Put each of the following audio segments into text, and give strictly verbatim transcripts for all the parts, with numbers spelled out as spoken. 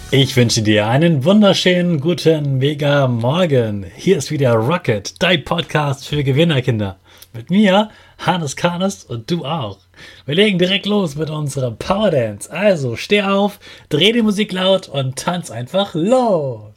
Ich wünsche dir einen wunderschönen guten Mega Morgen. Hier ist wieder Rocket, dein Podcast für Gewinnerkinder. Mit mir, Hannes Karnes und du auch. Wir legen direkt los mit unserem Power Dance. Also steh auf, dreh die Musik laut und tanz einfach los.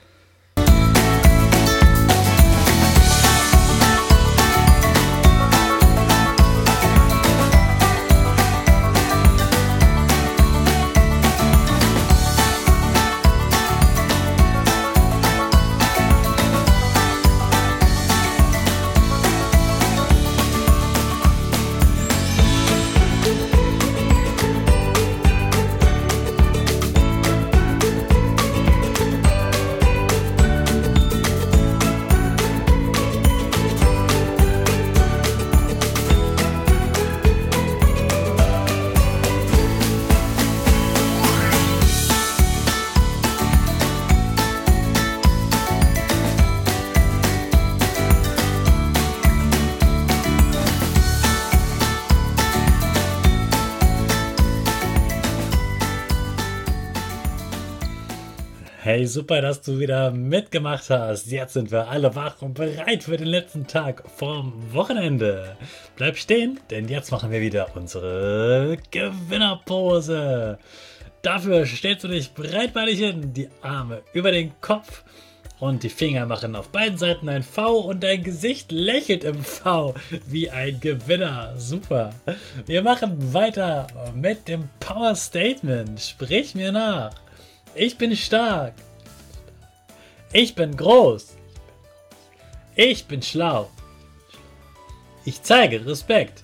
Hey, super, dass du wieder mitgemacht hast. Jetzt sind wir alle wach und bereit für den letzten Tag vorm Wochenende. Bleib stehen, denn jetzt machen wir wieder unsere Gewinnerpose. Dafür stellst du dich breitbeinig hin, die Arme über den Kopf und die Finger machen auf beiden Seiten ein V und dein Gesicht lächelt im V wie ein Gewinner. Super. Wir machen weiter mit dem Power Statement. Sprich mir nach. Ich bin stark. Ich bin groß. Ich bin schlau. Ich zeige Respekt.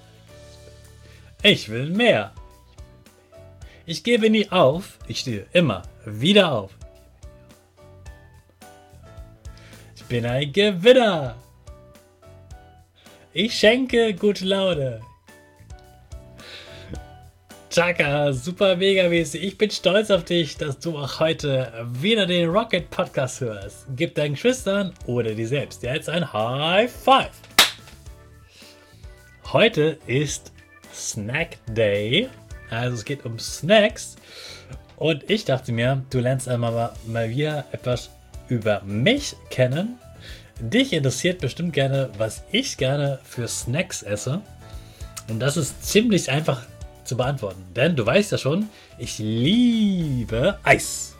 Ich will mehr. Ich gebe nie auf. Ich stehe immer wieder auf. Ich bin ein Gewinner. Ich schenke gute Laune. Chaka, super mega mäßig. Ich bin stolz auf dich, dass du auch heute wieder den Rocket Podcast hörst. Gib deinen Geschwistern oder dir selbst jetzt ein High Five. Heute ist Snack Day, also es geht um Snacks. Und ich dachte mir, du lernst einmal mal wieder etwas über mich kennen. Dich interessiert bestimmt gerne, was ich gerne für Snacks esse. Und das ist ziemlich einfach zu beantworten, denn du weißt ja schon, ich liebe Eis.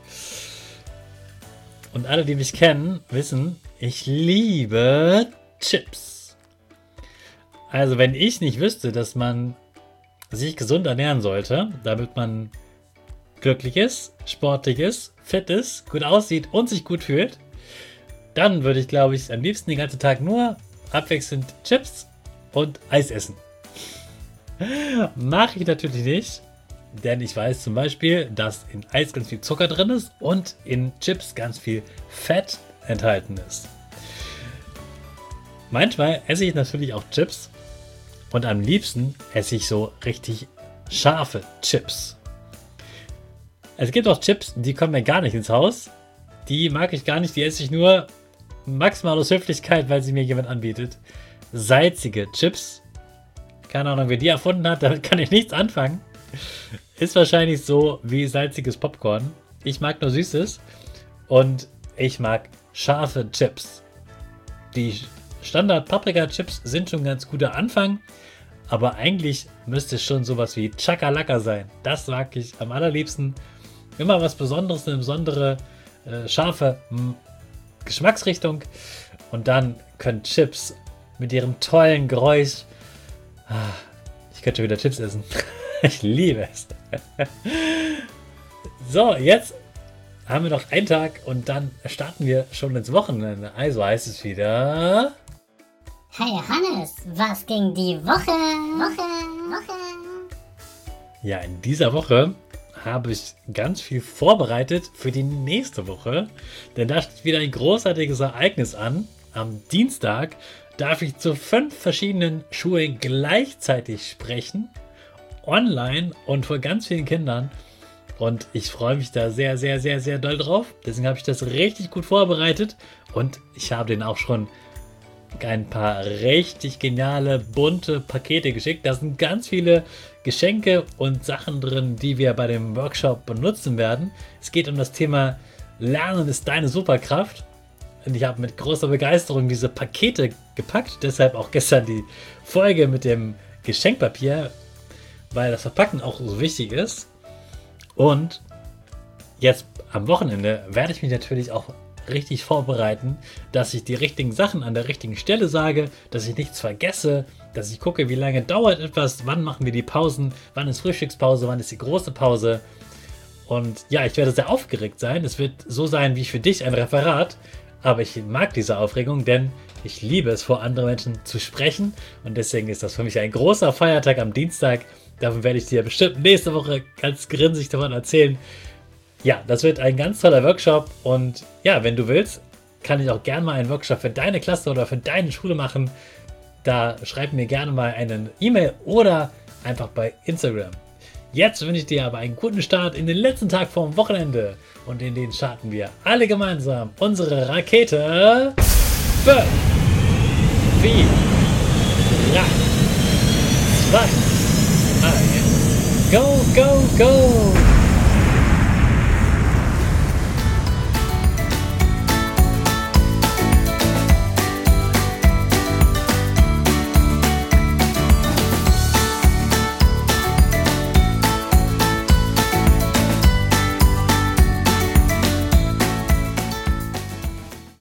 Und alle, die mich kennen, wissen, ich liebe Chips. Also wenn ich nicht wüsste, dass man sich gesund ernähren sollte, damit man glücklich ist, sportlich ist, fit ist, gut aussieht und sich gut fühlt, dann würde ich, glaube ich, am liebsten den ganzen Tag nur abwechselnd Chips und Eis essen. Mache ich natürlich nicht, denn ich weiß zum Beispiel, dass in Eis ganz viel Zucker drin ist und in Chips ganz viel Fett enthalten ist. Manchmal esse ich natürlich auch Chips und am liebsten esse ich so richtig scharfe Chips. Es gibt auch Chips, die kommen mir gar nicht ins Haus. Die mag ich gar nicht, die esse ich nur maximal aus Höflichkeit, weil sie mir jemand anbietet. Salzige Chips. Keine Ahnung, wer die erfunden hat, damit kann ich nichts anfangen. Ist wahrscheinlich so wie salziges Popcorn. Ich mag nur Süßes und ich mag scharfe Chips. Die Standard-Paprika-Chips sind schon ein ganz guter Anfang, aber eigentlich müsste es schon sowas wie Chakalaka sein. Das mag ich am allerliebsten. Immer was Besonderes, eine besondere, äh, scharfe m- Geschmacksrichtung. Und dann können Chips mit ihrem tollen Geräusch. Ich könnte wieder Chips essen. Ich liebe es. So, jetzt haben wir noch einen Tag und dann starten wir schon ins Wochenende. Also heißt es wieder... Hey Hannes, was ging die Woche? Woche, Woche. Ja, in dieser Woche habe ich ganz viel vorbereitet für die nächste Woche. Denn da steht wieder ein großartiges Ereignis an. Am Dienstag darf ich zu fünf verschiedenen Schulen gleichzeitig sprechen, online und vor ganz vielen Kindern. Und ich freue mich da sehr, sehr, sehr, sehr doll drauf. Deswegen habe ich das richtig gut vorbereitet und ich habe den auch schon ein paar richtig geniale, bunte Pakete geschickt. Da sind ganz viele Geschenke und Sachen drin, die wir bei dem Workshop benutzen werden. Es geht um das Thema Lernen ist deine Superkraft. Und ich habe mit großer Begeisterung diese Pakete gepackt. Deshalb auch gestern die Folge mit dem Geschenkpapier, weil das Verpacken auch so wichtig ist. Und jetzt am Wochenende werde ich mich natürlich auch richtig vorbereiten, dass ich die richtigen Sachen an der richtigen Stelle sage, dass ich nichts vergesse, dass ich gucke, wie lange dauert etwas, wann machen wir die Pausen, wann ist Frühstückspause, wann ist die große Pause. Und ja, ich werde sehr aufgeregt sein. Es wird so sein wie für dich ein Referat, aber ich mag diese Aufregung, denn ich liebe es, vor anderen Menschen zu sprechen und deswegen ist das für mich ein großer Feiertag am Dienstag. Davon werde ich dir bestimmt nächste Woche ganz grinsig davon erzählen. Ja, das wird ein ganz toller Workshop und ja, wenn du willst, kann ich auch gerne mal einen Workshop für deine Klasse oder für deine Schule machen. Da schreib mir gerne mal eine E-Mail oder einfach bei Instagram. Jetzt wünsche ich dir aber einen guten Start in den letzten Tag vorm Wochenende und in den starten wir alle gemeinsam unsere Rakete. fünf, vier, drei, zwei, eins, go, go, go!